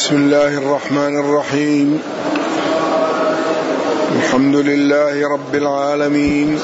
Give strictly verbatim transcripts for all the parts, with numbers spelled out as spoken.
بسم الله الرحمن الرحيم. الحمد لله رب العالمين،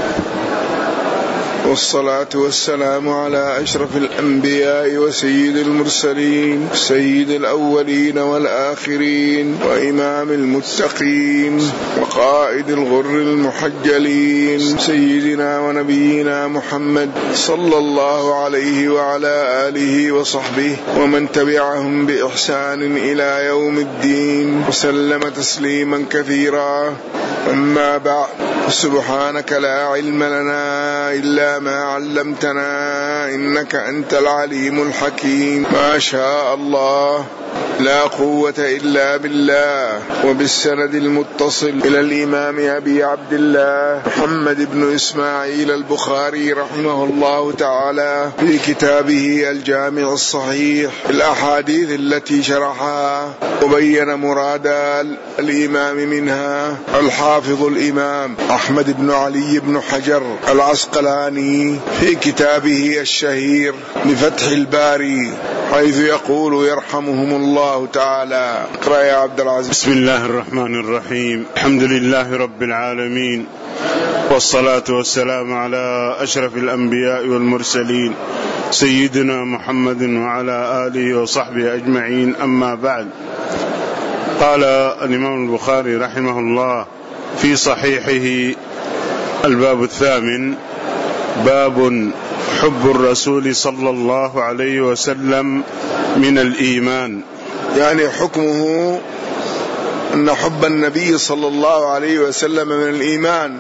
والصلاة والسلام على أشرف الأنبياء وسيد المرسلين، سيد الأولين والآخرين، وإمام المتقين، وقائد الغر المحجلين، سيدنا ونبينا محمد صلى الله عليه وعلى آله وصحبه ومن تبعهم بإحسان إلى يوم الدين، وسلم تسليما كثيرا. أما بعد، سبحانك لا علم لنا إلا ما علمتنا إنك أنت العليم الحكيم. ما شاء الله لا قوة إلا بالله. وبالسند المتصل إلى الإمام أبي عبد الله محمد بن إسماعيل البخاري رحمه الله تعالى في كتابه الجامع الصحيح الأحاديث التي شرحها وبين مراد الإمام منها الحافظ الإمام أحمد بن علي بن حجر العسقلاني في كتابه الشهير بفتح الباري، حيث يقول يرحمهم الله تعالى. اقرأ يا عبد العزيز. بسم الله الرحمن الرحيم. الحمد لله رب العالمين، والصلاة والسلام على أشرف الأنبياء والمرسلين سيدنا محمد وعلى آله وصحبه أجمعين. أما بعد، قال الإمام البخاري رحمه الله في صحيحه الباب الثامن: باب حب الرسول صلى الله عليه وسلم من الإيمان. يعني حكمه أن حب النبي صلى الله عليه وسلم من الإيمان،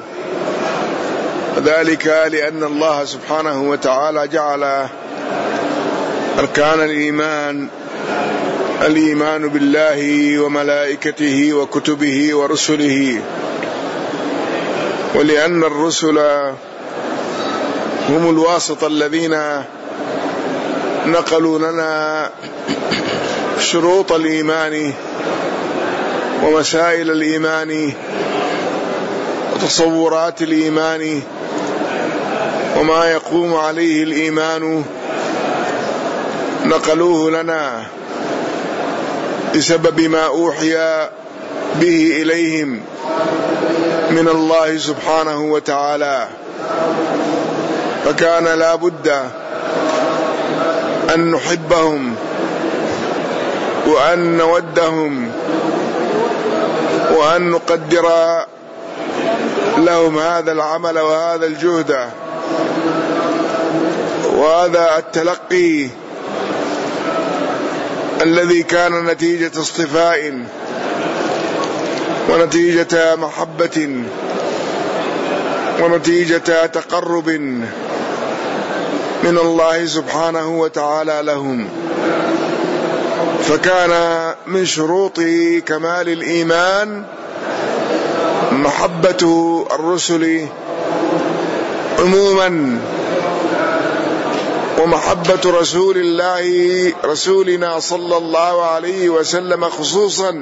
ذلك لأن الله سبحانه وتعالى جعل أركان الإيمان الإيمان بالله وملائكته وكتبه ورسله، ولأن الرسل هم الواسطة الذين نقلوا لنا شروط الإيمان ومسائل الإيمان وتصورات الإيمان وما يقوم عليه الإيمان، نقلوه لنا بسبب ما أوحي به إليهم من الله سبحانه وتعالى. فكان لا بد أن نحبهم وأن نودهم وأن نقدر لهم هذا العمل وهذا الجهد وهذا التلقي الذي كان نتيجة اصطفاء ونتيجة محبة ونتيجة تقرب من الله سبحانه وتعالى لهم. فكان من شروط كمال الإيمان محبة الرسل عموما، ومحبة رسول الله رسولنا صلى الله عليه وسلم خصوصا،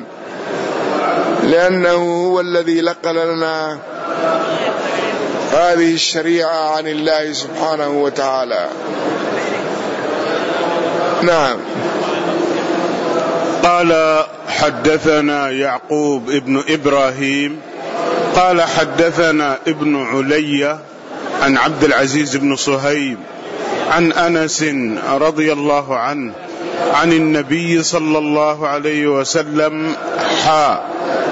لأنه هو الذي نقل لنا هذه الشريعة عن الله سبحانه وتعالى. نعم. قال: حدثنا يعقوب ابن إبراهيم قال حدثنا ابن علي عن عبد العزيز بن صهيب عن أنس رضي الله عنه عن النبي صلى الله عليه وسلم حا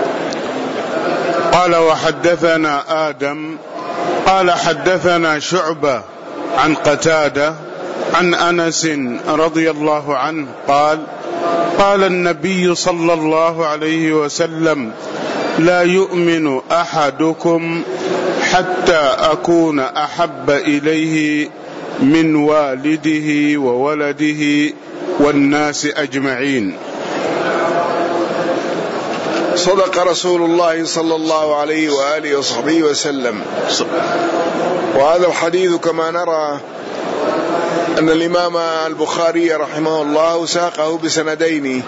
قال: وحدثنا آدم قال حدثنا شعبة عن قتادة عن أنس رضي الله عنه قال: قال النبي صلى الله عليه وسلم: لا يؤمن أحدكم حتى أكون أحب إليه من والده وولده والناس أجمعين. صدق رسول الله صلى الله عليه وآله وصحبه وسلم. وهذا الحديث كما نرى أن الإمام البخاري رحمه الله ساقه بسندين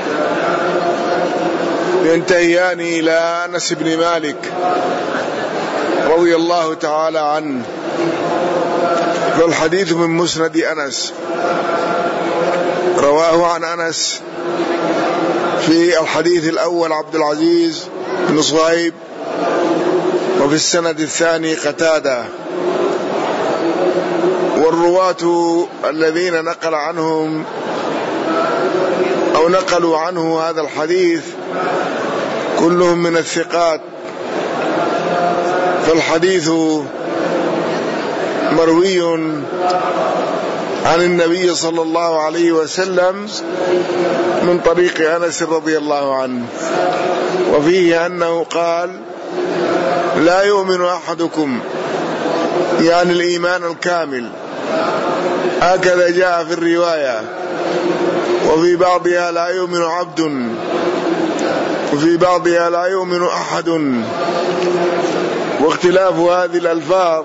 ينتهيان إلى أنس بن مالك رضي الله تعالى عنه، فالحديث من مسند أنس رواه عن أنس في الحديث الأول عبد العزيز بن صهيب، وفي السند الثاني قتادة. والرواة الذين نقل عنهم أو نقلوا عنه هذا الحديث كلهم من الثقات، فالحديث مروي عن النبي صلى الله عليه وسلم من طريق أنس رضي الله عنه، وفيه أنه قال: لا يؤمن أحدكم، يعني الإيمان الكامل، هكذا جاء في الرواية، وفي بعضها لا يؤمن عبد، وفي بعضها لا يؤمن أحد. واختلاف هذه الألفاظ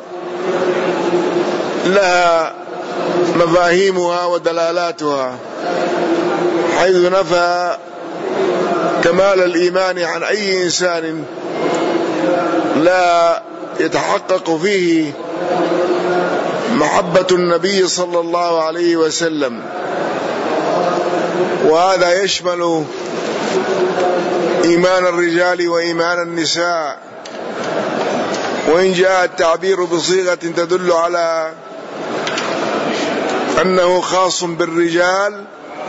لها مفاهيمها ودلالاتها، حيث نفى كمال الإيمان عن أي إنسان لا يتحقق فيه محبة النبي صلى الله عليه وسلم، وهذا يشمل إيمان الرجال وإيمان النساء، وإن جاء التعبير بصيغة تدل على أنه خاص بالرجال،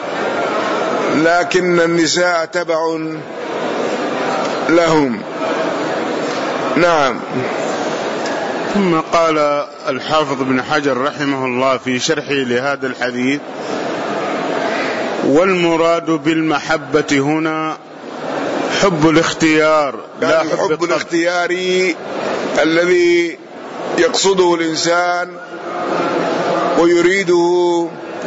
لكن النساء تبع لهم. نعم. ثم قال الحافظ ابن حجر رحمه الله في شرحه لهذا الحديث: والمراد بالمحبة هنا حب الاختيار، لا يعني حب, حب الاختياري الذي يقصده الإنسان ويريده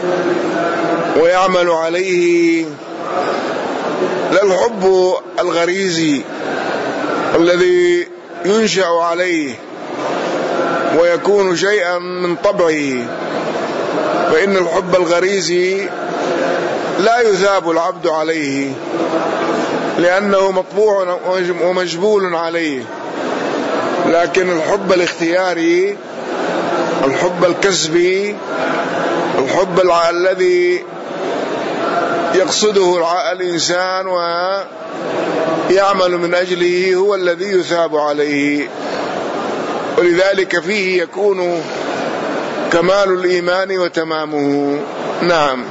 ويعمل عليه، لا الحب الغريزي الذي ينشأ عليه ويكون شيئا من طبعه، فإن الحب الغريزي لا يثاب العبد عليه لأنه مطبوع ومجبول عليه، لكن الحب الاختياري، الحب الكسبي، الحب الذي يقصده الإنسان ويعمل من أجله هو الذي يثاب عليه، ولذلك فيه يكون كمال الإيمان وتمامه. نعم.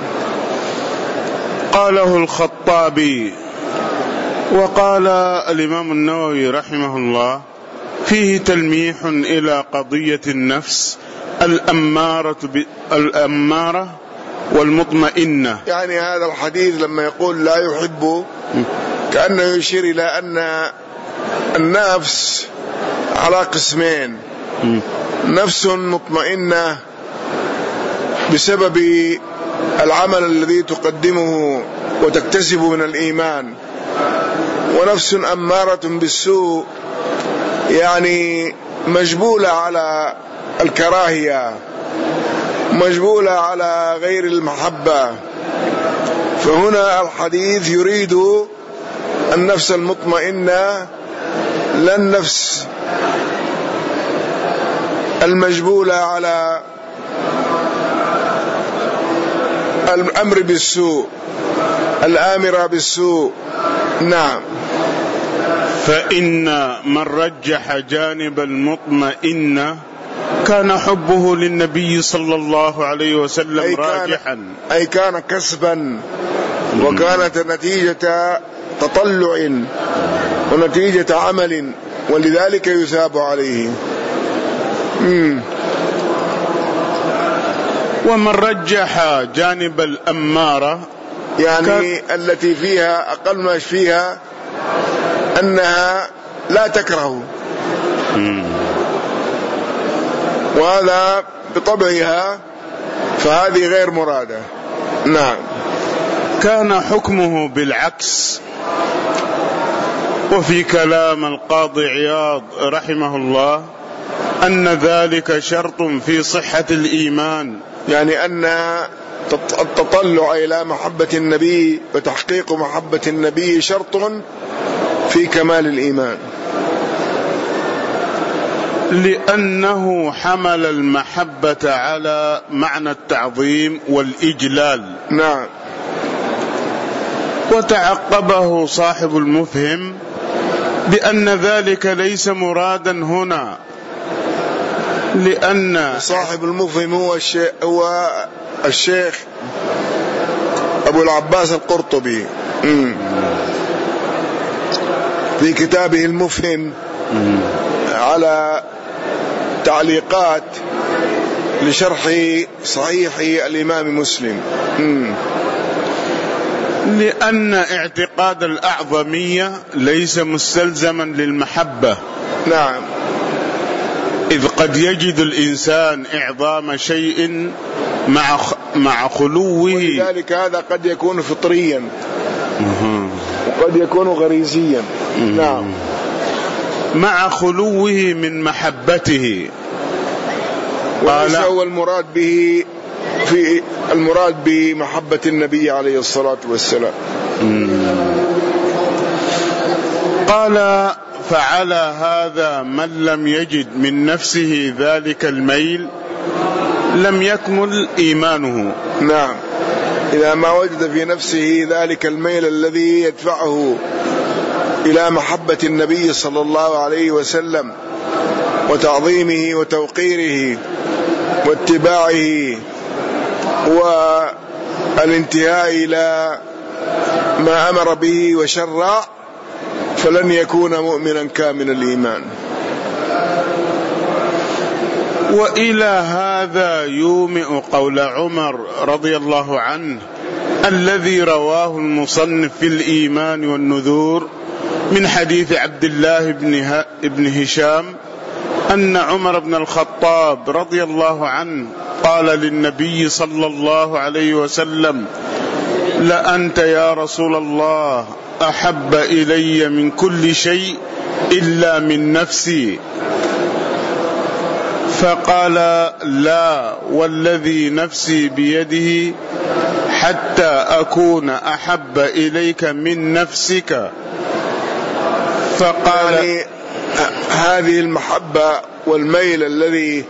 قاله الخطابي. وقال الإمام النووي رحمه الله: فيه تلميح إلى قضية النفس الأمارة, الأمارة والمطمئنة. يعني هذا الحديث لما يقول لا يحب كأنه يشير إلى أن النفس على قسمين: نفس مطمئنة بسبب العمل الذي تقدمه وتكتسب من الإيمان، ونفس أمارة بالسوء، يعني مجبولة على الكراهية، مجبولة على غير المحبة. فهنا الحديث يريد النفس المطمئنة، لا النفس المجبولة على الأمر بالسوء، الآمرة بالسوء. نعم. فإن من رجح جانب المطمئنة كان حبه للنبي صلى الله عليه وسلم أي راجحا، أي كان كسبا، وكانت نتيجة تطلع ونتيجة عمل، ولذلك يثاب عليه. مم. ومن رجح جانب الأمارة يعني كان التي فيها أقل ما فيها أنها لا تكره، مم. وهذا بطبعها، فهذه غير مرادة. نعم. كان حكمه بالعكس. وفي كلام القاضي عياض رحمه الله أن ذلك شرط في صحة الإيمان، يعني أن التطلع إلى محبة النبي وتحقيق محبة النبي شرط في كمال الإيمان، لأنه حمل المحبة على معنى التعظيم والإجلال. نعم. وتعقبه صاحب المفهم بأن ذلك ليس مرادا هنا، لأن صاحب المفهم هو الشيخ, هو الشيخ أبو العباس القرطبي في كتابه المفهم على تعليقات لشرح صحيح الإمام مسلم. لأن اعتقاد الأعظمية ليس مستلزما للمحبة. نعم. إذ قد يجد الإنسان إعظام شيء مع مع خلوه، ولذلك هذا قد يكون فطريا وقد يكون غريزيا. نعم. مع خلوه من محبته، وليس هو المراد به في المراد بمحبة النبي عليه الصلاة والسلام. قال: فعلى هذا من لم يجد من نفسه ذلك الميل لم يكمل إيمانه. نعم. إذا ما وجد في نفسه ذلك الميل الذي يدفعه إلى محبة النبي صلى الله عليه وسلم وتعظيمه وتوقيره واتباعه والانتهاء إلى ما أمر به وشرع، فلن يكون مؤمنا كامل الإيمان. وإلى هذا يومئ قول عمر رضي الله عنه الذي رواه المصنف في الإيمان والنذور من حديث عبد الله بن, بن هشام أن عمر بن الخطاب رضي الله عنه قال للنبي صلى الله عليه وسلم: لأنت يا رسول الله أحب إلي من كل شيء إلا من نفسي. فقال: لا والذي نفسي بيده حتى أكون أحب إليك من نفسك. فقال: يعني هذه المحبة والميل الذي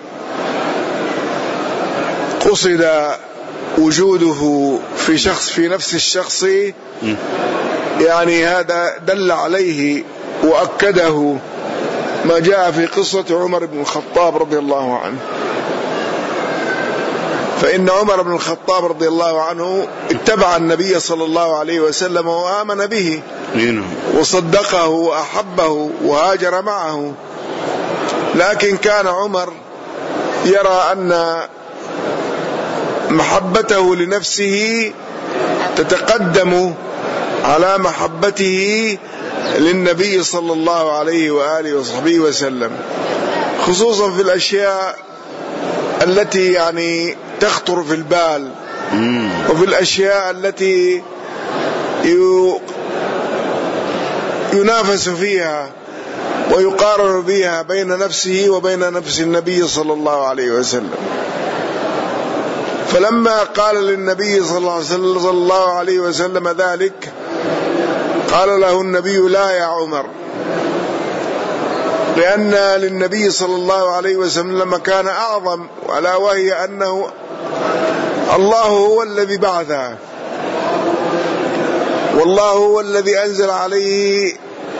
قصد وجوده في شخص في نفس الشخص، يعني هذا دل عليه وأكده ما جاء في قصة عمر بن الخطاب رضي الله عنه. فإن عمر بن الخطاب رضي الله عنه اتبع النبي صلى الله عليه وسلم وآمن به وصدقه وأحبه وهاجر معه، لكن كان عمر يرى أن محبته لنفسه تتقدم على محبته للنبي صلى الله عليه وآله وصحبه وسلم، خصوصا في الأشياء التي يعني تخطر في البال وفي الأشياء التي ينافس فيها ويقارن بها بين نفسه وبين نفس النبي صلى الله عليه وسلم. فلما قال للنبي صلى الله عليه وسلم ذلك قال له النبي: لا يا عمر، لأن للنبي صلى الله عليه وسلم كان أعظم، ولا وهي أنه الله هو الذي بعثه، والله هو الذي أنزل عليه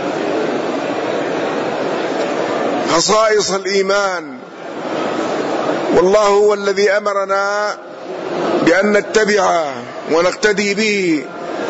خصائص الإيمان، والله هو الذي أمرنا بأن نتبعه ونقتدي به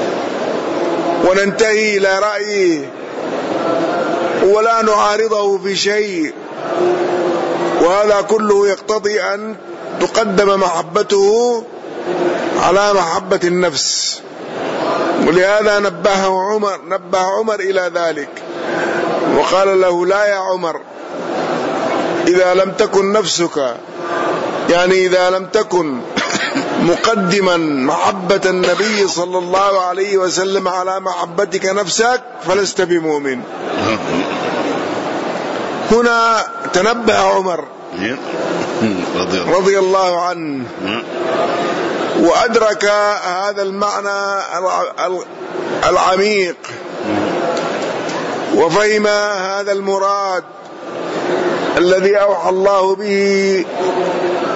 وننتهي إلى رأيه ولا نعارضه في شيء، وهذا كله يقتضي أن تقدم محبته على محبة النفس. ولهذا نبه عمر نبه عمر إلى ذلك وقال له: لا يا عمر، إذا لم تكن نفسك، يعني إذا لم تكن مقدما محبة النبي صلى الله عليه وسلم على محبتك نفسك فلست بمؤمن. هنا تنبه عمر رضي الله عنه وأدرك هذا المعنى العميق وفهم هذا المراد الذي أوحى الله به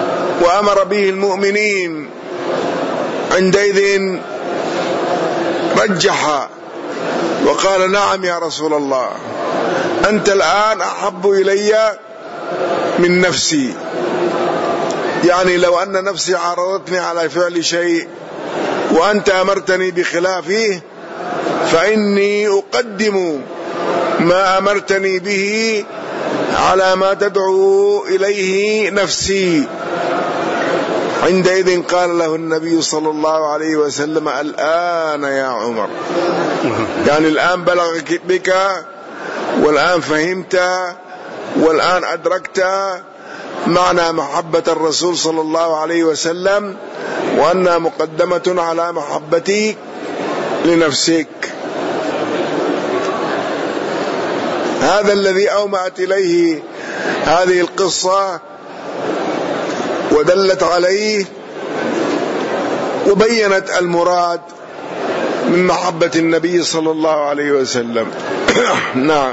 وأمر به المؤمنين. عندئذ رجح وقال نعم يا رسول الله، أنت الآن أحب إلي من نفسي، يعني لو أن نفسي عارضتني على فعل شيء وأنت أمرتني بخلافه فإني أقدم ما أمرتني به على ما تدعو إليه نفسي. عندئذ قال له النبي صلى الله عليه وسلم الآن يا عمر، يعني الآن بلغك بك والآن فهمت والآن أدركت معنى محبة الرسول صلى الله عليه وسلم وأنها مقدمة على محبتك لنفسك. هذا الذي أومأت إليه هذه القصة ودلت عليه وبينت المراد من محبة النبي صلى الله عليه وسلم. نعم.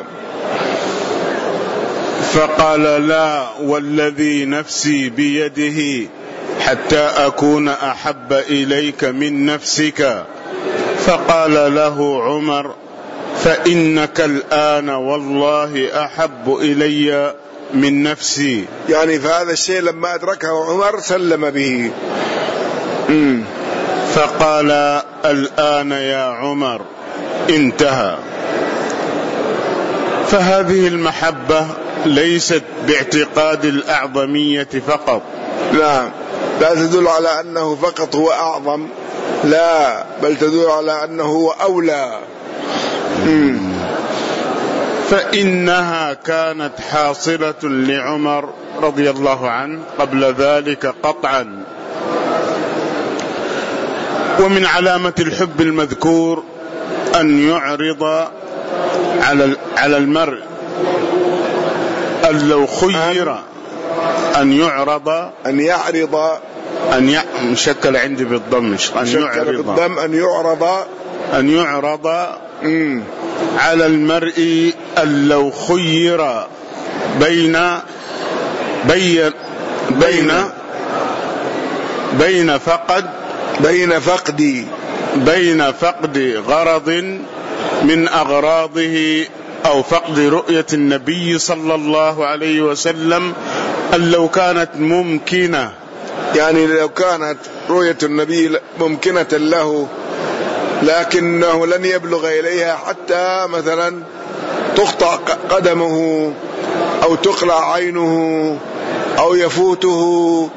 فقال لا والذي نفسي بيده حتى أكون أحب إليك من نفسك. فقال له عمر فإنك الآن والله أحب إلي من نفسي. يعني فهذا الشيء لما أدركه عمر سلم به. م. فقال الآن يا عمر انتهى. فهذه المحبة ليست باعتقاد الأعظمية فقط، لا لا تدل على أنه فقط هو أعظم، لا بل تدل على أنه هو أولى. م. فإنها كانت حاصلة لعمر رضي الله عنه قبل ذلك قطعا. ومن علامة الحب المذكور أن يعرض على على المرء أن لو خير أن يعرض أن يعرض أن ي... مشكل عندي بالضم أن يعرض بالضم أن يعرض أن يعرض م. على المرء أن لو خير بين بين بين بين فقد بين فقد بين فقد غرض من أغراضه أو فقد رؤية النبي صلى الله عليه وسلم أن لو كانت ممكنة، يعني لو كانت رؤية النبي ممكنة له لكنه لن يبلغ إليها حتى مثلا تقطع قدمه أو تقلع عينه أو يفوته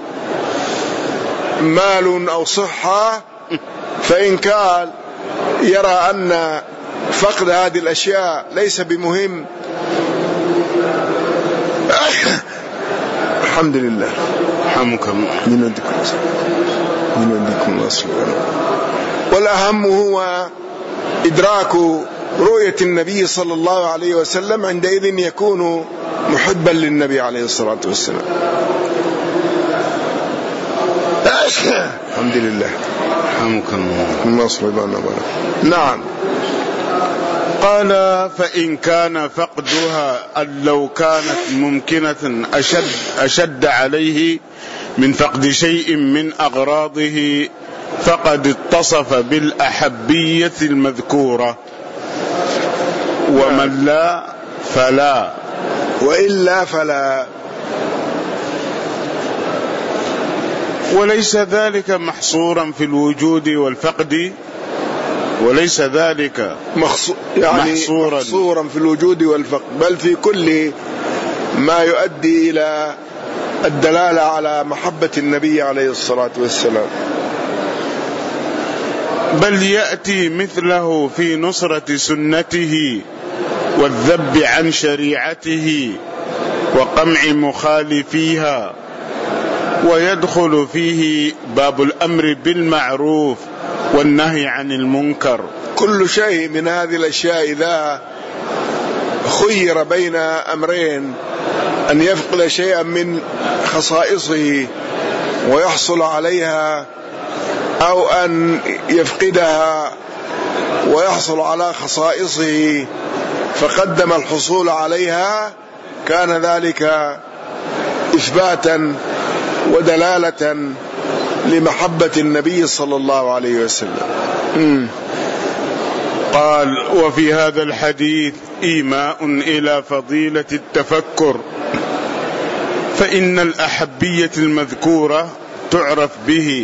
مال أو صحة، فإن كان يرى أن فقد هذه الأشياء ليس بمهم الحمد لله حمكم من عندكم من عندكم أصلا. والأهم هو إدراك رؤية النبي صلى الله عليه وسلم، عندئذ يكون محبا للنبي عليه الصلاة والسلام. الحمد لله حمكم الله. نعم. قال فإن كان فقدها أن لو كانت ممكنة أشد, أشد عليه من فقد شيء من أغراضه فقد اتصف بالأحبية المذكورة، ومن لا فلا وإلا فلا. وليس ذلك محصورا في الوجود والفقد، وليس ذلك مخصو... يعني محصورا. محصورا في الوجود والفقد، بل في كل ما يؤدي إلى الدلالة على محبة النبي عليه الصلاة والسلام. بل يأتي مثله في نصرة سنته والذب عن شريعته وقمع مخالفيها، ويدخل فيه باب الأمر بالمعروف والنهي عن المنكر. كل شيء من هذه الأشياء إذا خير بين أمرين، أن يفقد شيئا من خصائصه ويحصل عليها، أو أن يفقدها ويحصل على خصائصه فقدم الحصول عليها، كان ذلك إثباتا ودلالة لمحبة النبي صلى الله عليه وسلم. م. قال: وفي هذا الحديث إيماء إلى فضيلة التفكر، فإن الأحبية المذكورة تعرف به،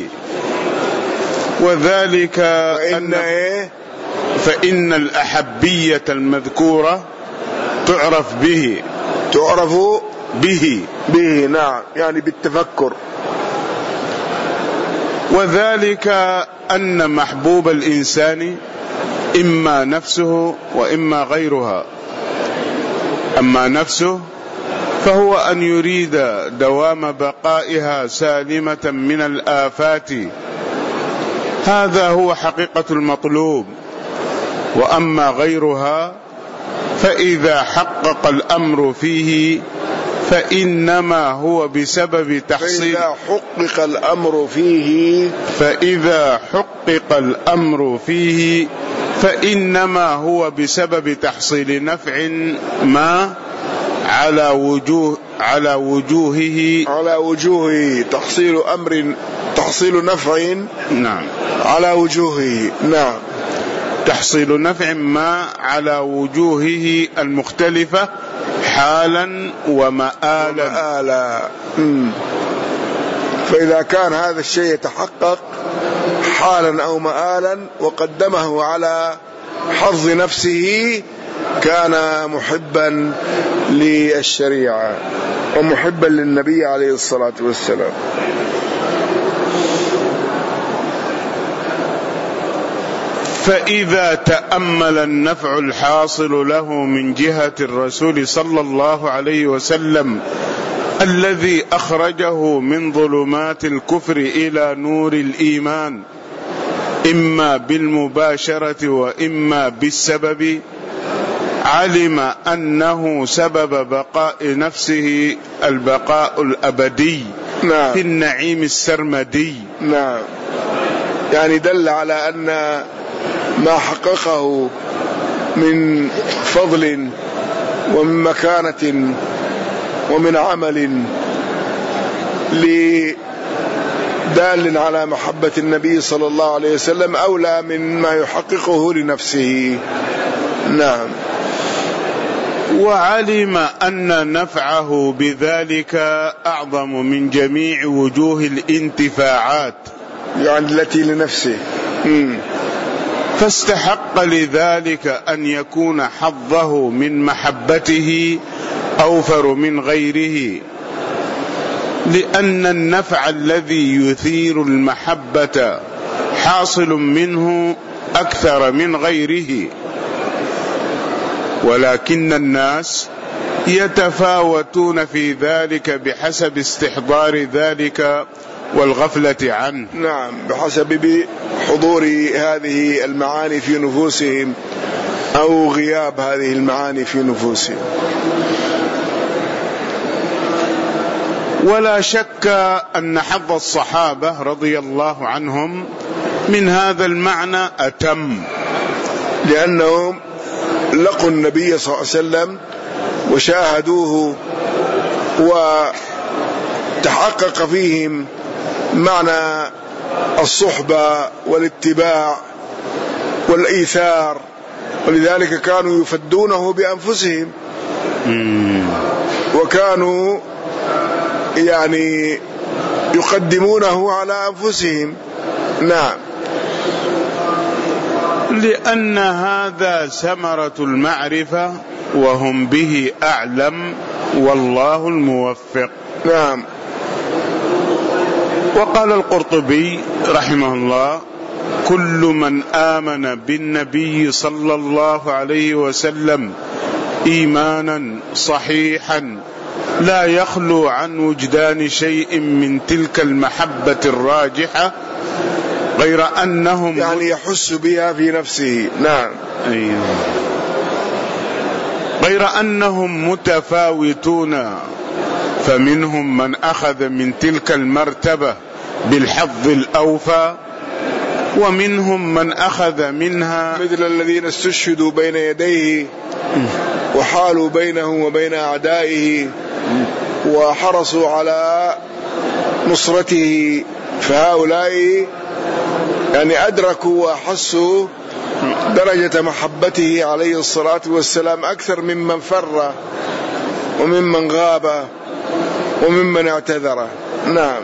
وذلك فإن, أن فإن الأحبية المذكورة تعرف به تعرف به به نعم، يعني بالتفكر. وذلك أن محبوب الإنسان إما نفسه وإما غيرها. أما نفسه فهو أن يريد دوام بقائها سالمة من الآفات، هذا هو حقيقة المطلوب. وأما غيرها فإذا حقق الأمر فيه فإنما هو بسبب تحصيل فإذا حقق الأمر فيه فإذا حقق الأمر فيه فإنما هو بسبب تحصيل نفع ما على وجوه على وجوهه على وجوهه تحصيل أمر تحصيل نفع نعم على وجوهه نعم تحصيل نفع ما على وجوهه المختلفة حالا ومآلا, ومآلا. فإذا كان هذا الشيء يتحقق حالا أو مآلا وقدمه على حظ نفسه كان محبا للشريعة ومحبا للنبي عليه الصلاة والسلام. فإذا تأمل النفع الحاصل له من جهة الرسول صلى الله عليه وسلم الذي أخرجه من ظلمات الكفر إلى نور الإيمان، إما بالمباشرة وإما بالسبب، علم أنه سبب بقاء نفسه البقاء الأبدي نعم. في النعيم السرمدي. نعم، يعني دل على أن ما حققه من فضل ومن مكانة ومن عمل دال على محبة النبي صلى الله عليه وسلم أولى من ما يحققه لنفسه. نعم. وعلم أن نفعه بذلك أعظم من جميع وجوه الانتفاعات، يعني التي لنفسه. مم. فاستحق لذلك أن يكون حظه من محبته أوفر من غيره، لأن النفع الذي يثير المحبة حاصل منه أكثر من غيره، ولكن الناس يتفاوتون في ذلك بحسب استحضار ذلك والغفلة عنه. نعم، بحسب حضور هذه المعاني في نفوسهم أو غياب هذه المعاني في نفوسهم. ولا شك أن حظ الصحابة رضي الله عنهم من هذا المعنى أتم، لأنهم لقوا النبي صلى الله عليه وسلم وشاهدوه وتحقق فيهم معنى الصحبة والاتباع والإيثار، ولذلك كانوا يفدونه بأنفسهم وكانوا يعني يقدمونه على أنفسهم. نعم، لأن هذا ثمرة المعرفة وهم به أعلم، والله الموفق. نعم. وقال القرطبي رحمه الله: كل من آمن بالنبي صلى الله عليه وسلم إيمانا صحيحا لا يخلو عن وجدان شيء من تلك المحبة الراجحة، غير أنهم يعني يحس بها في نفسه. نعم. أيوه. غير أنهم متفاوتون، فمنهم من أخذ من تلك المرتبة بالحظ الأوفى، ومنهم من أخذ منها مثل الذين استشهدوا بين يديه وحالوا بينه وبين أعدائه وحرصوا على نصرته، فهؤلاء يعني أدركوا وأحسوا درجة محبته عليه الصلاة والسلام أكثر ممن فر وممن غاب وممن اعتذر. نعم.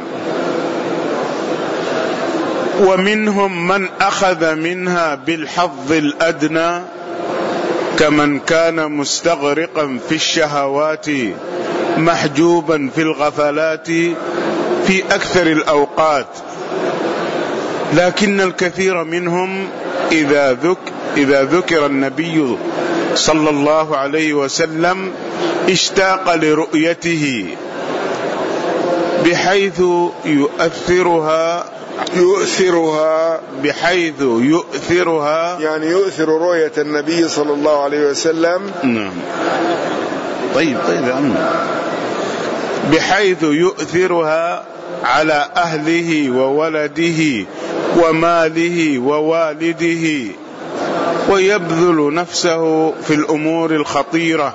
ومنهم من أخذ منها بالحظ الأدنى كمن كان مستغرقا في الشهوات محجوبا في الغفلات في أكثر الأوقات، لكن الكثير منهم إذا ذك إذا ذكر النبي صلى الله عليه وسلم اشتاق لرؤيته بحيث يؤثرها يؤثرها بحيث يؤثرها يعني يؤثر رؤية النبي صلى الله عليه وسلم. نعم. طيب طيب يا عم. بحيث يؤثرها على أهله وولده وماله ووالده، ويبذل نفسه في الأمور الخطيرة.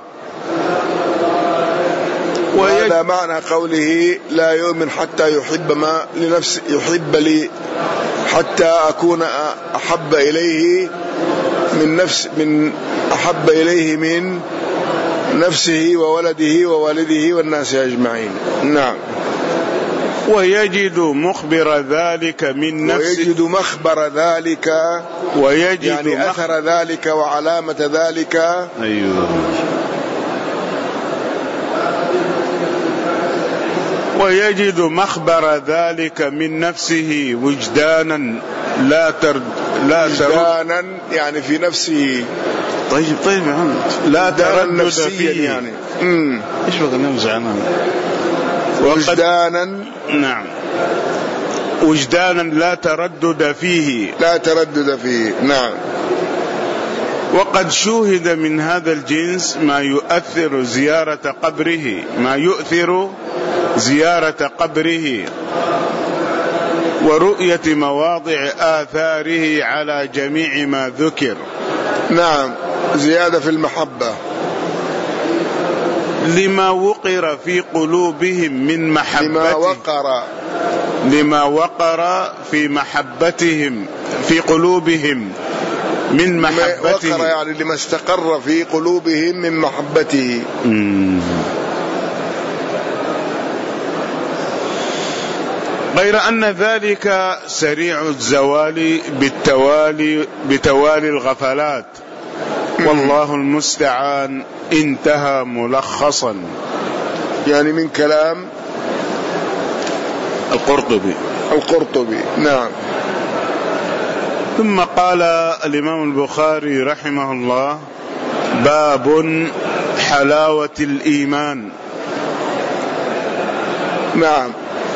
وهذا معنى قوله لا يؤمن حتى يحب ما لنفسه، يحب لي حتى أكون أحب إليه من نفس من أحب إليه من نفسه وولده ووالده والناس أجمعين. نعم. ويجد مخبر ذلك من نفسه ويجد مخبر ذلك ويجد يعني أثر ذلك وعلامة ذلك. أيوه. ويجد مخبر ذلك من نفسه وجدانا لا ترد لا وجدانا يعني في نفسه. طيب طيب يا عم. لا تردد فيه يعني. امم ايش بقى نمزع انا وجدانا. نعم. وجدانا لا تردد فيه لا تردد فيه. نعم. وقد شوهد من هذا الجنس ما يؤثر زيارة قبره ما يؤثر زيارة قبره ورؤية مواضع آثاره على جميع ما ذكر. نعم. زيادة في المحبة لما وقر في قلوبهم من محبته لما وقر لما وقر في محبتهم في قلوبهم من محبته. وقر يعني لما استقر في قلوبهم من محبته. مم. غير أن ذلك سريع الزوال بالتوالي بتوالي الغفلات، والله المستعان. انتهى ملخصا. يعني من كلام القرطبي القرطبي. نعم. ثم قال الإمام البخاري رحمه الله: باب حلاوة الإيمان. نعم.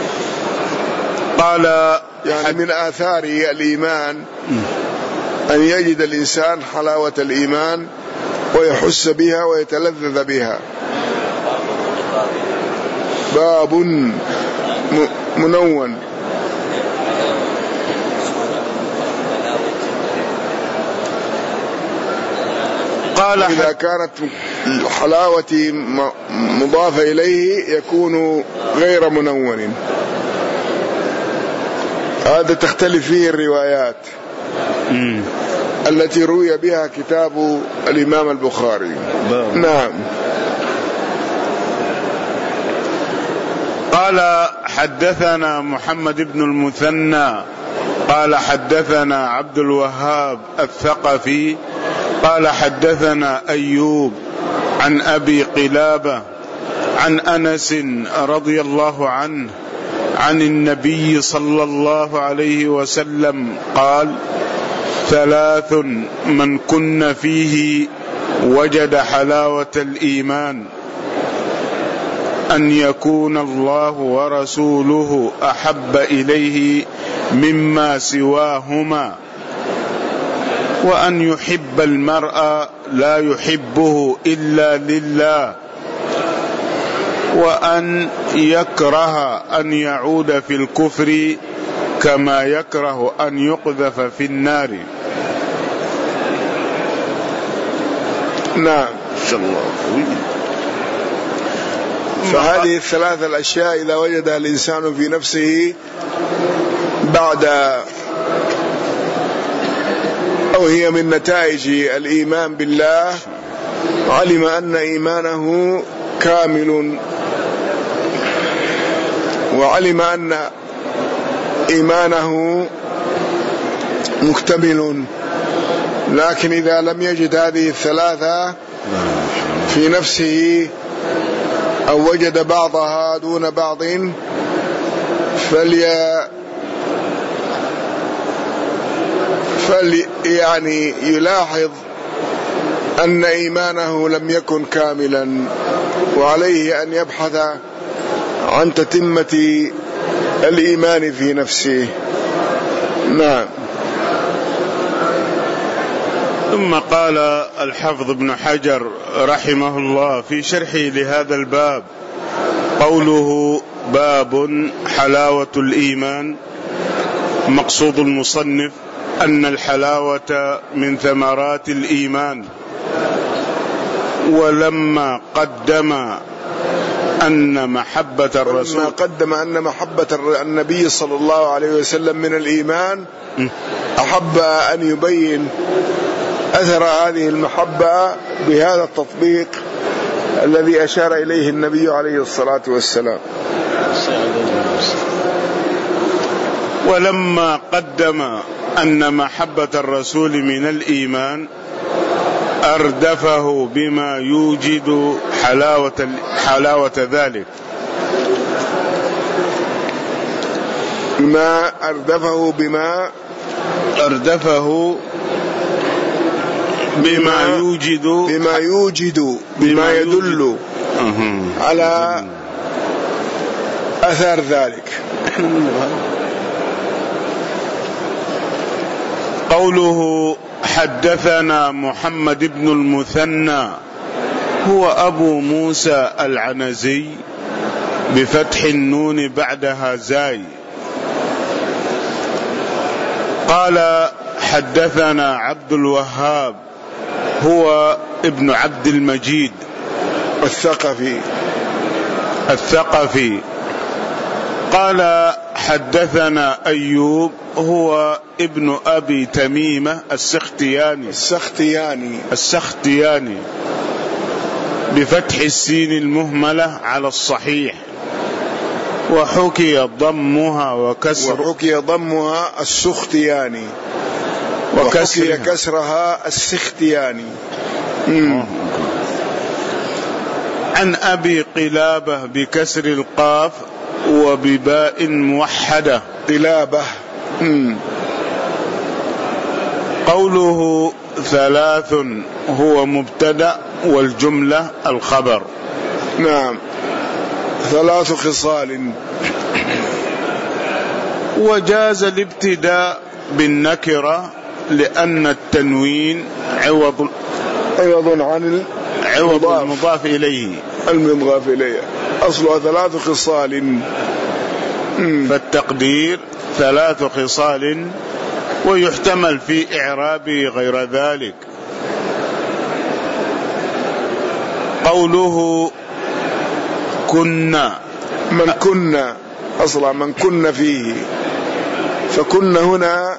قال يعني من آثار الإيمان أن يجد الإنسان حلاوة الإيمان ويحس بها ويتلذذ بها. باب منون. قال إذا كانت الحلاوة مضافة إليه يكون غير منون. هذا تختلف فيه الروايات مم. التي روي بها كتاب الإمام البخاري. باب. نعم. قال حدثنا محمد بن المثنى قال حدثنا عبد الوهاب الثقفي قال حدثنا أيوب عن أبي قلابة عن أنس رضي الله عنه عن النبي صلى الله عليه وسلم قال: ثلاث من كن فيه وجد حلاوة الإيمان: أن يكون الله ورسوله أحب إليه مما سواهما، وأن يحب المرء لا يحبه إلا لله، وأن يكره أن يعود في الكفر كما يكره أن يقذف في النار. نعم. إن شاء الله. فهذه الثلاث الأشياء إذا وجدها الإنسان في نفسه بعد أو هي من نتائج الإيمان بالله، علم أن إيمانه كامل، وعلم أن إيمانه مكتمل. لكن إذا لم يجد هذه الثلاثة في نفسه أو وجد بعضها دون بعض فلي فلي يعني يلاحظ أن إيمانه لم يكن كاملا، وعليه أن يبحث عن تتمة الإيمان في نفسه. نعم. ثم قال الحافظ ابن حجر رحمه الله في شرحه لهذا الباب: قوله باب حلاوة الإيمان، مقصود المصنف أن الحلاوة من ثمرات الإيمان. ولما قدم أن محبة الرسول ولما قدم أن محبة النبي صلى الله عليه وسلم من الإيمان، أحب أن يبين أثر هذه المحبة بهذا التطبيق الذي أشار إليه النبي عليه الصلاة والسلام. ولما قدم أن محبة الرسول من الإيمان أردفه بما يوجد حلاوة, حلاوة ذلك. ما أردفه بما أردفه بما يوجد بما يوجد بما يدل على أثر ذلك. قوله حدثنا محمد بن المثنى هو أبو موسى العنزي بفتح النون بعدها زاي. قال حدثنا عبد الوهاب هو ابن عبد المجيد الثقفي الثقفي قال حدثنا أيوب هو ابن أبي تميمة السختياني السختياني السختياني بفتح السين المهملة على الصحيح، وحكي ضمها وكسر وحكي ضمها السختياني وحكي كسرها السختياني. عن أبي قلابة بكسر القاف وبباء موحدة قلابة. مم. قوله ثلاث هو مبتدأ والجملة الخبر. نعم. ثلاث خصال. وجاز الابتداء بالنكرة لأن التنوين عوض عوض عن عوض المضاف إليه المضاف إليه، أصلها ثلاث خصال. فالتقدير ثلاث خصال، ويحتمل في إعرابه غير ذلك. قوله كنا، من كنا أصلا من كنا فيه، فكنا هنا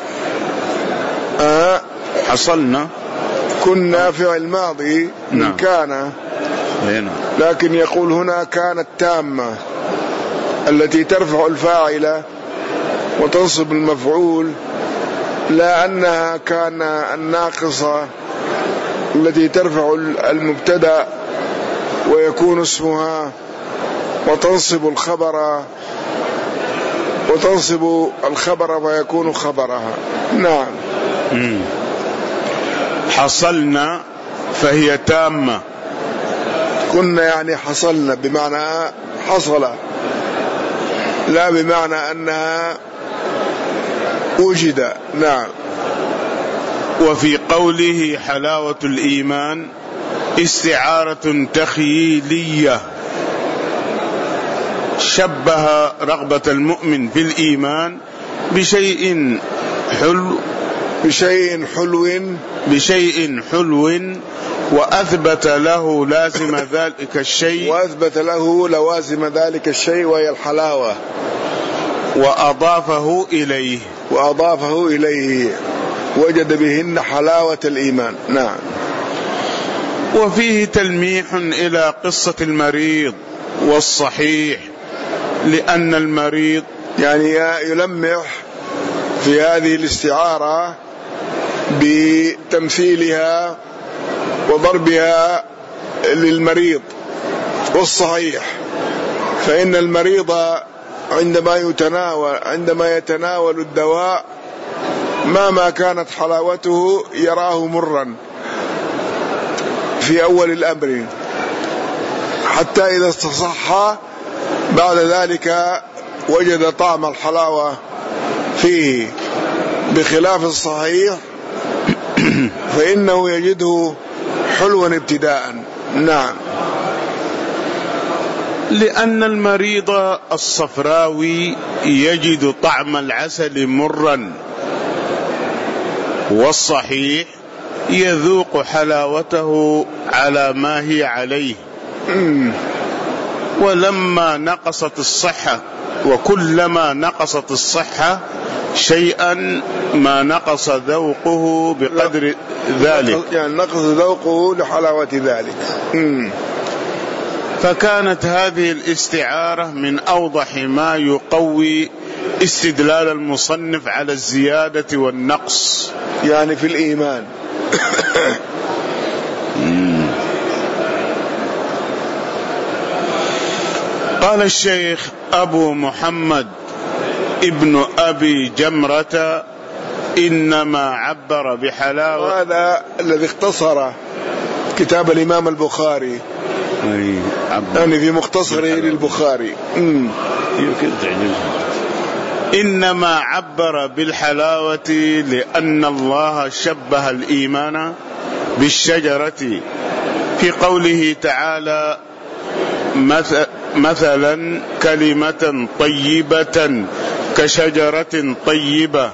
آه حصلنا، كنا فعل ماضي من نعم. كان، لكن يقول هنا كانت تامة التي ترفع الفاعل وتنصب المفعول، لا أنها كان الناقصة التي ترفع المبتدأ ويكون اسمها وتنصب الخبر وتنصب الخبر ويكون خبرها. نعم. مم. حصلنا فهي تامة. كنا يعني حصلنا بمعنى حصل، لا بمعنى أنها وجد. نعم. وفي قوله حلاوة الإيمان استعارة تخيلية، شبه رغبة المؤمن في الإيمان بشيء حلو بشيء حلو بشيء حلو وأثبت له لازم ذلك الشيء وأثبت له لوازم ذلك الشيء وهي الحلاوة، وأضافه إليه وأضافه إليه وجد بهن حلاوة الإيمان. نعم. وفيه تلميح إلى قصة المريض والصحيح، لأن المريض يعني يلمح في هذه الاستعارة بتمثيلها وضربها للمريض والصحيح، فإن المريض عندما يتناول عندما يتناول الدواء مهما كانت حلاوته يراه مرا في أول الأمر، حتى إذا استصح بعد ذلك وجد طعم الحلاوة فيه، بخلاف الصحيح فإنه يجده حلوا ابتداء. نعم. لأن المريض الصفراوي يجد طعم العسل مرا، والصحيح يذوق حلاوته على ما هي عليه. ولما نقصت الصحة، وكلما نقصت الصحة شيئا ما نقص ذوقه بقدر ذلك، يعني نقص ذوقه لحلاوة ذلك. فكانت هذه الاستعارة من أوضح ما يقوي استدلال المصنف على الزيادة والنقص، يعني في الإيمان. قال الشيخ أبو محمد ابن أبي جمرة: إنما عبر بحلاوة. هذا الذي اختصر كتاب الإمام البخاري، يعني في مختصره للبخاري. إنما عبر بالحلاوة لأن الله شبه الإيمان بالشجرة في قوله تعالى: مثلا كلمة طيبة كشجرة طيبة.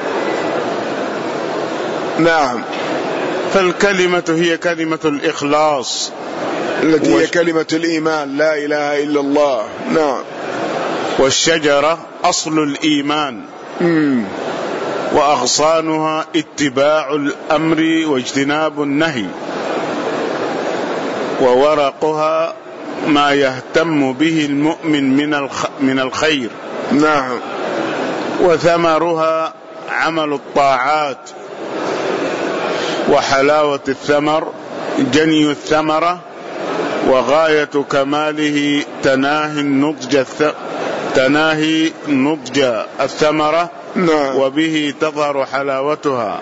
نعم. فالكلمة هي كلمة الإخلاص التي هي كلمة الإيمان، لا إله إلا الله. نعم. والشجرة أصل الإيمان، مم. وأغصانها اتباع الأمر واجتناب النهي، وورقها ما يهتم به المؤمن من من الخير. نعم. وثمرها عمل الطاعات، وحلاوة الثمر جني الثمرة، وغاية كماله تناهي النضج تناهي نضج الثمرة. نعم. وبه تظهر حلاوتها.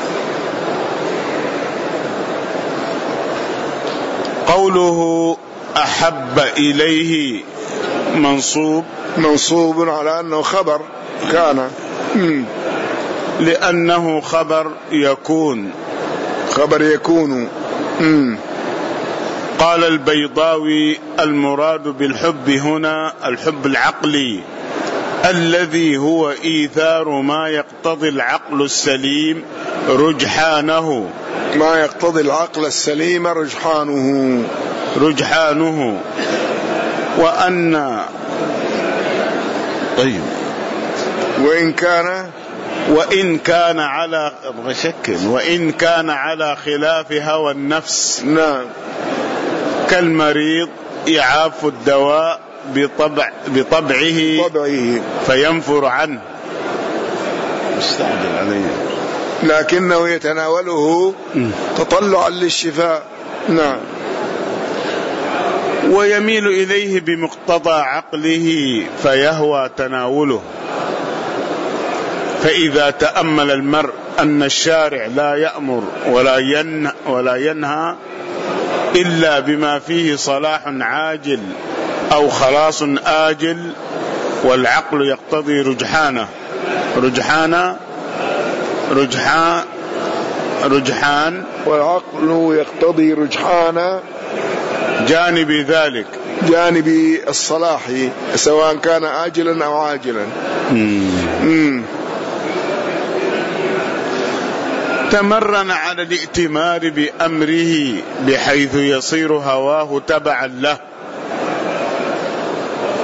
قوله أحب إليه منصوب منصوب على أنه خبر كان، مم. لأنه خبر يكون خبر يكون. مم. قال البيضاوي: المراد بالحب هنا الحب العقلي، الذي هو إيثار ما يقتضي العقل السليم رجحانه. ما يقتضي العقل السليم رجحانه رجحانه وأن طيب وإن كان وإن كان على شك وإن كان على خلاف هوى النفس. نعم. كالمريض يعاف الدواء بطبع بطبعه طبعه فينفر عنه. مستعجل عليه، لكنه يتناوله تطلعا للشفاء. نعم. ويميل إليه بمقتضى عقله فيهوى تناوله. فإذا تأمل المرء أن الشارع لا يأمر ولا ينهى, ولا ينهى إلا بما فيه صلاح عاجل أو خلاص آجل، والعقل يقتضي رجحانه رجحان رجحان رجحان والعقل يقتضي رجحان جانب ذلك، جانب الصلاح، سواء كان آجلا أو عاجلا. مم. تمرن على الائتمار بأمره بحيث يصير هواه تبعا له،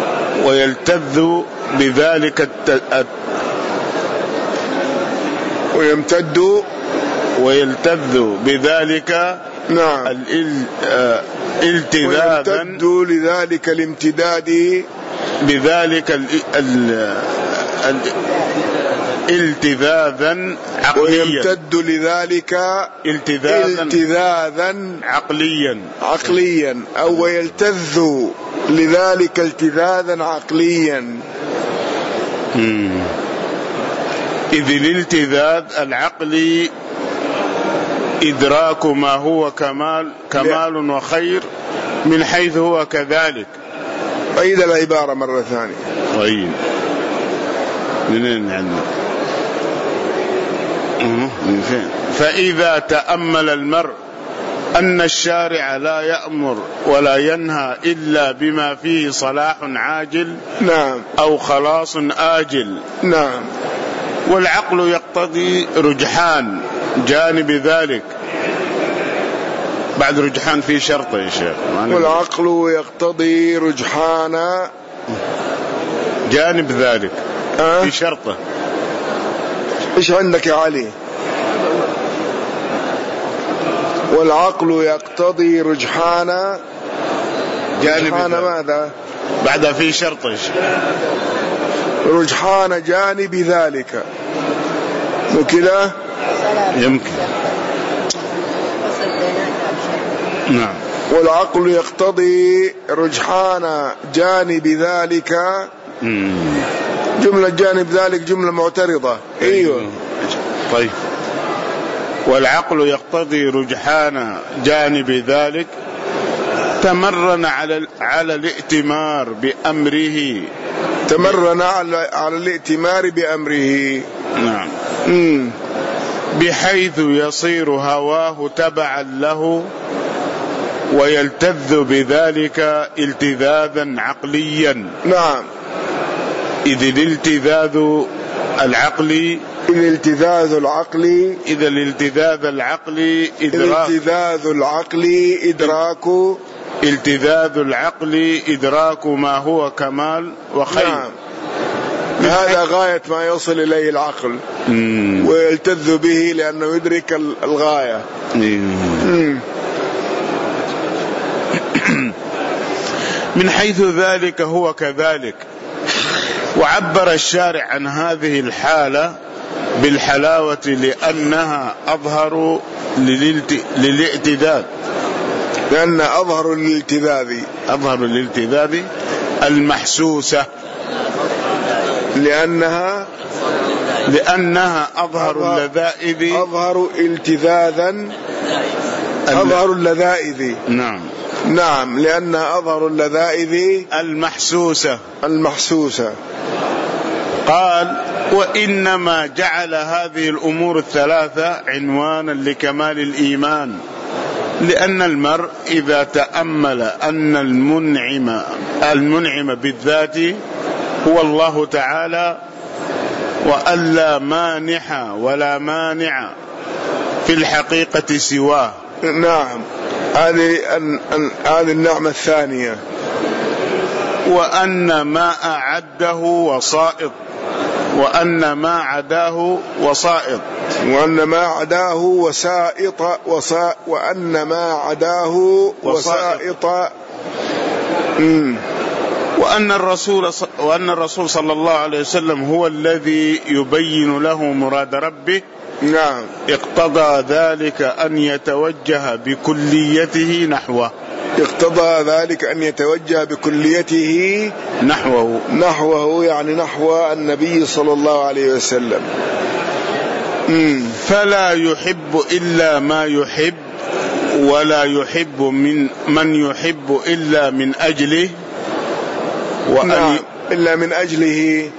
ويلتذ بذلك الت... ويمتد ويلتذ بذلك نعم التذاذا ويمتد لذلك الامتداد بذلك ال ال ال التذاذا عقليا ويمتد لذلك التذاذا, التذاذا عقليا عقليا أو ويلتذ لذلك التذاذا عقليا. مم. إذ الالتذاذ العقلي إدراك ما هو كمال كمال وخير من حيث هو كذلك. عيد العبارة مرة ثانية. طيب منين عندنا؟ من فين؟ فإذا تأمل المرء أن الشارع لا يأمر ولا ينهى إلا بما فيه صلاح عاجل نعم أو خلاص آجل نعم والعقل يقتضي رجحان جانب ذلك. بعد رجحان في شرط يا شيخ. والعقل يقتضي رجحان جانب ذلك أه؟ في شرطه. إيش عندك يا علي؟ والعقل يقتضي رجحان جانب رجحان ذلك. ماذا؟ بعد في شرط رجحان جانب ذلك مو كده؟ يمكن. نعم. والعقل يقتضي رجحان جانب ذلك. مم. جملة جانب ذلك جملة معترضة. ايوه طيب. والعقل يقتضي رجحان جانب ذلك تمرن على على الائتمار بأمره تمرن على على الائتمار بأمره. نعم. مم. بحيث يصير هواه تبعا له ويلتذ بذلك التذاذا عقليا. نعم. إذ الالتذاذ العقلي إذ الالتذاذ العقلي إذا الالتذاذ العقلي إدراك الالتذاذ العقلي إدراك التذاذ العقلي إدراك ما هو كمال وخير. نعم. هذا غاية ما يوصل إليه العقل. مم. ويلتذ به لأنه يدرك الغاية. مم. من حيث ذلك هو كذلك. وعبر الشارع عن هذه الحالة بالحلاوة لأنها أظهر للالتذاذ لأن أظهر للالتذاذ أظهر للالتذاذ المحسوسة لأنها لأنها أظهر اللذائذ أظهر التذاذا أظهر اللذائذ. نعم نعم لأنها أظهر اللذائذ المحسوسة المحسوسة. قال وإنما جعل هذه الأمور الثلاثة عنوانا لكمال الإيمان لأن المرء إذا تأمل أن المنعم المنعم بالذات هو الله تعالى وأن لا مانح ولا مانع في الحقيقة سواه. نعم هذه هذه النعمة الثانية. وأن ما أعده وسائط وأن ما عداه وسائط وأن ما عداه وسائط وسا وأن ما عداه وسائط. امم وأن الرسول وأن الرسول صلى الله عليه وسلم هو الذي يبين له مراد ربه. نعم. اقتضى ذلك أن يتوجه بكليته نحوه. اقتضى ذلك أن يتوجه بكليته نحوه نحوه يعني نحو النبي صلى الله عليه وسلم. مم. فلا يحب إلا ما يحب ولا يحب من من يحب إلا من أجله وأن نعم. إلا من أجله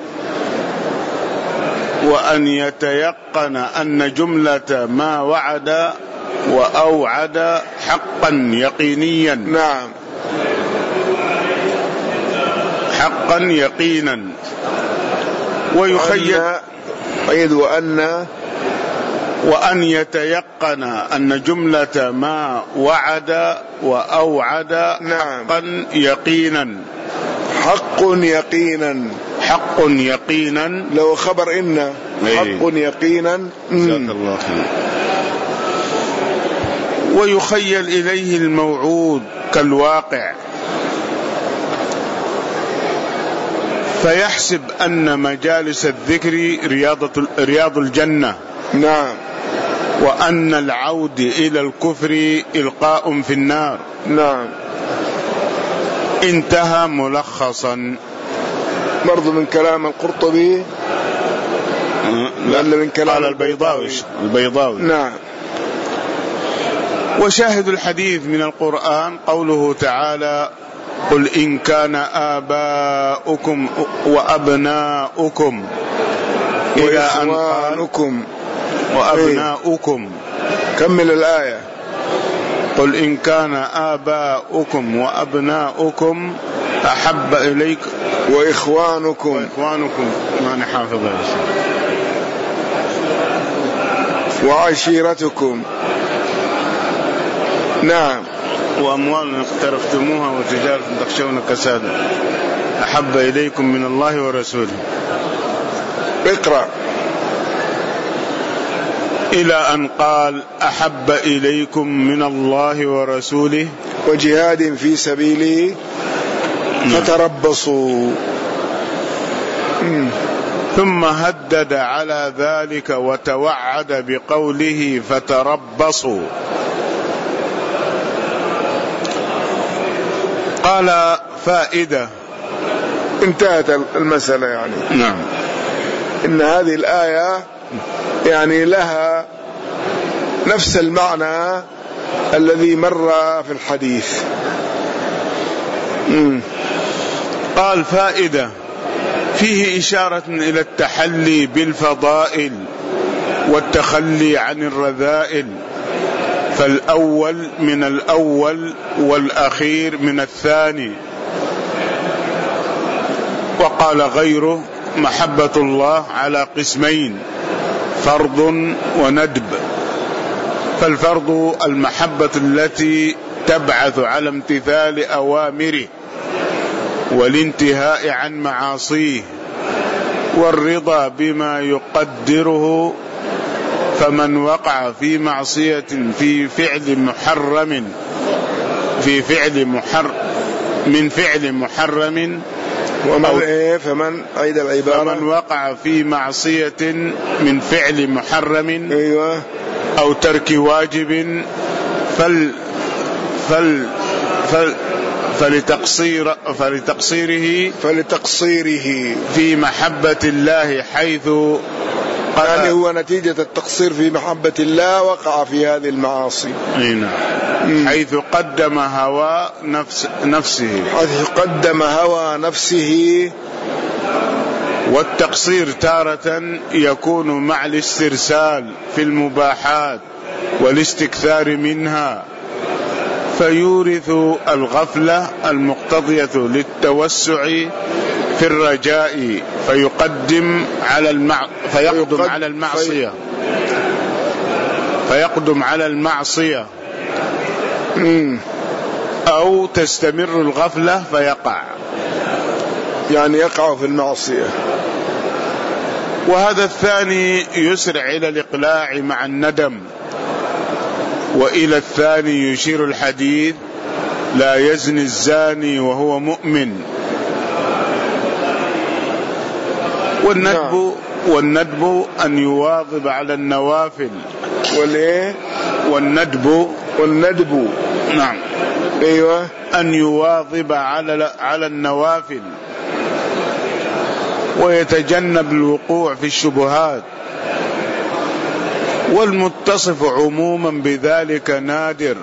وأن يتيقن أن جملة ما وعد وأوعد حقا يقينيا. نعم حقا يقينا. ويخيل أيضا وأن وأن يتيقن أن جملة ما وعد وأوعد نعم. حقا يقينا. حق يقينا حق يقينا لو خبر إن حق يقينا. جزاك الله خير. ويخيل إليه الموعود كالواقع، فيحسب أن مجالس الذكر رياضة رياض الجنة. نعم. وأن العود إلى الكفر إلقاء في النار. نعم. انتهى ملخصا. برضو من كلام القرطبي ولا من كلام البيضاوي؟ البيضاوي. نعم. وشاهد الحديث من القرآن قوله تعالى: قل إن كان آباؤكم وأبناؤكم وإخوانكم وأبناؤكم. كمل الآية. قل إن كان آباؤكم وأبناؤكم أحب إليكم وإخوانكم وإخوانكم ما نحافظ وعشيرتكم. نعم. وأموال اقترفتموها وتجارة تخشون كسادها أحب إليكم من الله ورسوله. اقرأ. إلى أن قال: أحب إليكم من الله ورسوله وجهاد في سبيله فتربصوا. ثم هدد على ذلك وتوعد بقوله فتربصوا. قال: فائدة. انتهت المسألة يعني. نعم. إن هذه الآية يعني لها نفس المعنى الذي مر في الحديث. مم. قال: فائدة فيه إشارة إلى التحلي بالفضائل والتخلي عن الرذائل، فالأول من الأول والأخير من الثاني. وقال غيره: محبة الله على قسمين: فرض وندب. فالفرض المحبة التي تبعث على امتثال أوامره والانتهاء عن معاصيه، والرضا بما يقدره. فمن وقع في معصية في فعل محرم في فعل محرم من فعل محرم ومن إيه فمن أيد العبارة فمن وقع في معصية من فعل محرم أيوة أو ترك واجب فل فل فل فلتقصير فلتقصيره فلتقصيره في محبة الله، حيث يعني هو نتيجة التقصير في محبة الله وقع في هذه المعاصي. نعم. حيث قدم هوى نفس نفسه حيث قدم هوى نفسه. والتقصير تارة يكون مع الاسترسال في المباحات والاستكثار منها، فيورث الغفلة المقتضية للتوسع في الرجاء، فيقدم على المع... فيقدم على المعصية فيقدم على المعصية أو تستمر الغفلة فيقع، يعني يقع في المعصية. وهذا الثاني يسرع إلى الإقلاع مع الندم. وإلى الثاني يشير الحديث: لا يزني الزاني وهو مؤمن. والندب والندب أن يواظب على النوافل. والإيه؟ والندب والندب نعم أيوة أن يواظب على على النوافل ويتجنب الوقوع في الشبهات. والمتصف عموما بذلك نادر.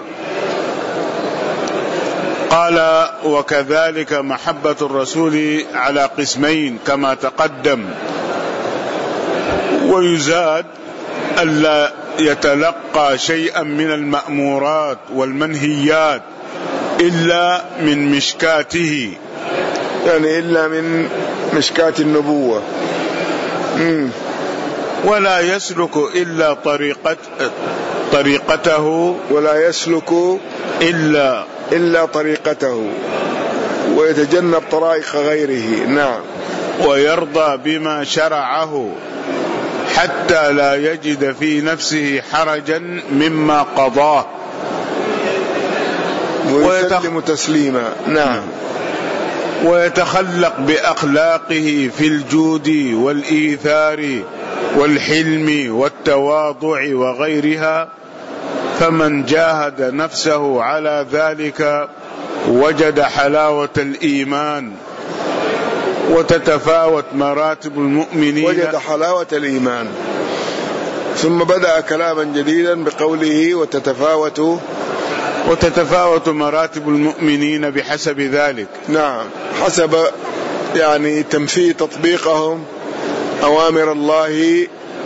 قال: وكذلك محبة الرسول على قسمين كما تقدم. ويزاد ألا يتلقى شيئا من المأمورات والمنهيات إلا من مشكاته، يعني إلا من مشكات النبوة. مم. ولا يسلك إلا طريقة طريقته ولا يسلك إلا إلا طريقته ويتجنب طرائق غيره. نعم. ويرضى بما شرعه حتى لا يجد في نفسه حرجا مما قضاه ويسلم تسليما. نعم. ويتخلق بأخلاقه في الجود والإيثار والحلم والتواضع وغيرها، فمن جاهد نفسه على ذلك وجد حلاوة الإيمان. وتتفاوت مراتب المؤمنين، وجد حلاوة الإيمان. ثم بدأ كلاما جديدا بقوله وتتفاوت وتتفاوت مراتب المؤمنين بحسب ذلك. نعم، حسب يعني تمثيل تطبيقهم أوامر الله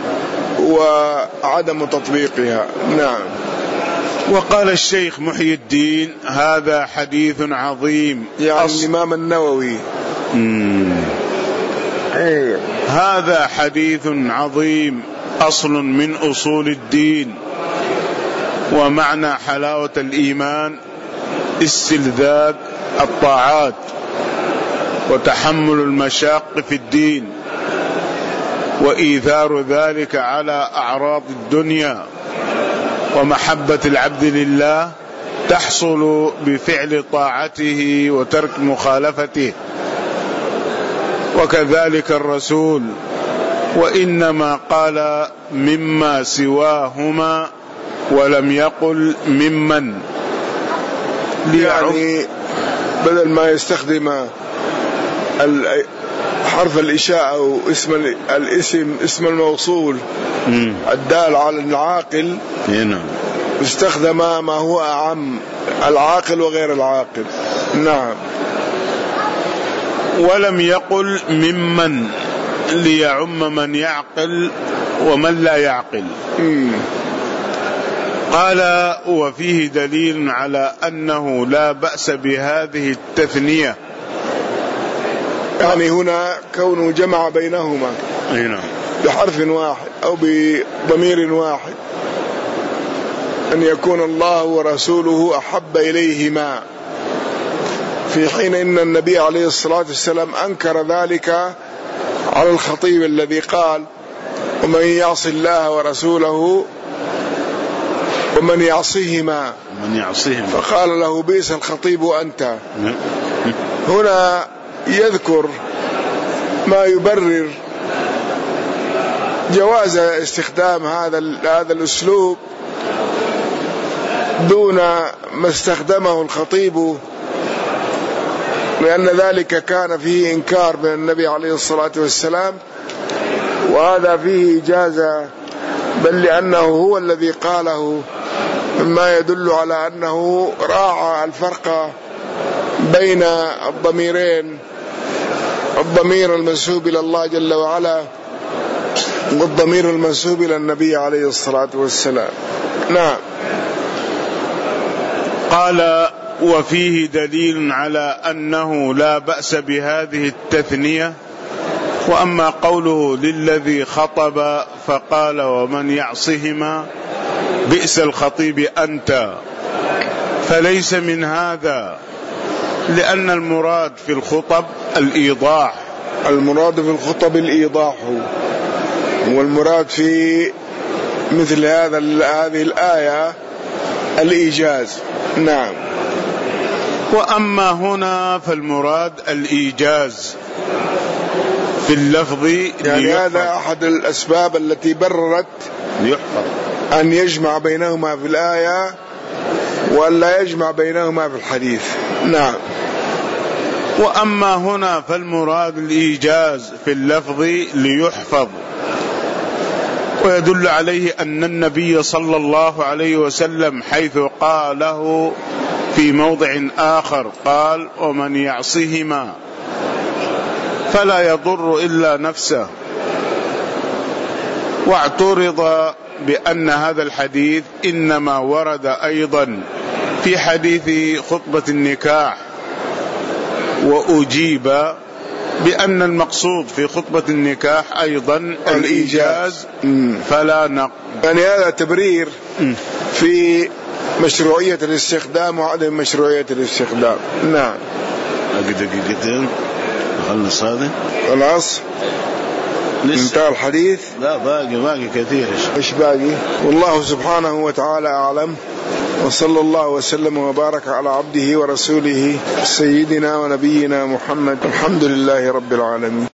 وعدم تطبيقها. نعم. وقال الشيخ محي الدين هذا حديث عظيم، يعني أص... الإمام النووي أيه. هذا حديث عظيم أصل من أصول الدين. ومعنى حلاوة الإيمان استلذاذ الطاعات وتحمل المشاق في الدين وإيثار ذلك على أعراض الدنيا، ومحبة العبد لله تحصل بفعل طاعته وترك مخالفته. وكذلك الرسول، وإنما قال مما سواهما ولم يقل ممن، يعني بدل ما يستخدم حرف الإشاء أو اسم الاسم اسم الموصول الدال على العاقل، استخدم ما هو أعم، العاقل وغير العاقل. نعم. ولم يقل ممن ليعم من يعقل ومن لا يعقل. مم. قال وفيه دليل على أنه لا بأس بهذه التثنية، يعني هنا كونه جمع بينهما بحرف واحد أو بضمير واحد، أن يكون الله ورسوله أحب إليهما، في حين إن النبي عليه الصلاة والسلام أنكر ذلك على الخطيب الذي قال ومن يعص الله ورسوله ومن يعصيهما من يعصيهما فقال له بئس الخطيب أنت. هنا يذكر ما يبرر جواز استخدام هذا هذا الأسلوب دون ما استخدمه الخطيب، لأن ذلك كان فيه إنكار من النبي عليه الصلاة والسلام، وهذا فيه إجازة، بل لأنه هو الذي قاله، مما يدل على أنه راعى الفرق بين الضميرين، الضمير المنسوب إلى الله جل وعلا والضمير المنسوب إلى النبي عليه الصلاة والسلام. نعم. قال وفيه دليل على أنه لا بأس بهذه التثنية. وأما قوله للذي خطب فقال ومن يعصهما بئس الخطيب أنت، فليس من هذا، لأن المراد في الخطب الإيضاح. المراد في الخطب الإيضاح، والمراد في مثل هذا هذه الآية الإيجاز. نعم. وأما هنا فالمراد الإيجاز في اللفظ، يعني هذا أحد الأسباب التي بررت يحفظ أن يجمع بينهما في الآية وأن لا يجمع بينهما في الحديث. نعم. وأما هنا فالمراد الإيجاز في اللفظ ليحفظ. ويدل عليه أن النبي صلى الله عليه وسلم حيث قاله في موضع آخر قال ومن يعصهما فلا يضر إلا نفسه. واعترض بأن هذا الحديث إنما ورد أيضا في حديث خطبة النكاح، وأجيب بأن المقصود في خطبة النكاح أيضا الإيجاز، فلا نقل. يعني هذا تبرير في مشروعية الاستخدام وعدم مشروعية الاستخدام. نعم. دقيقتين خلص هذا خلاص. انتهى الحديث؟ لا باقي باقي كثير. إيش باقي؟ والله سبحانه وتعالى أعلم، وصلى الله وسلم وبارك على عبده ورسوله سيدنا ونبينا محمد، الحمد لله رب العالمين.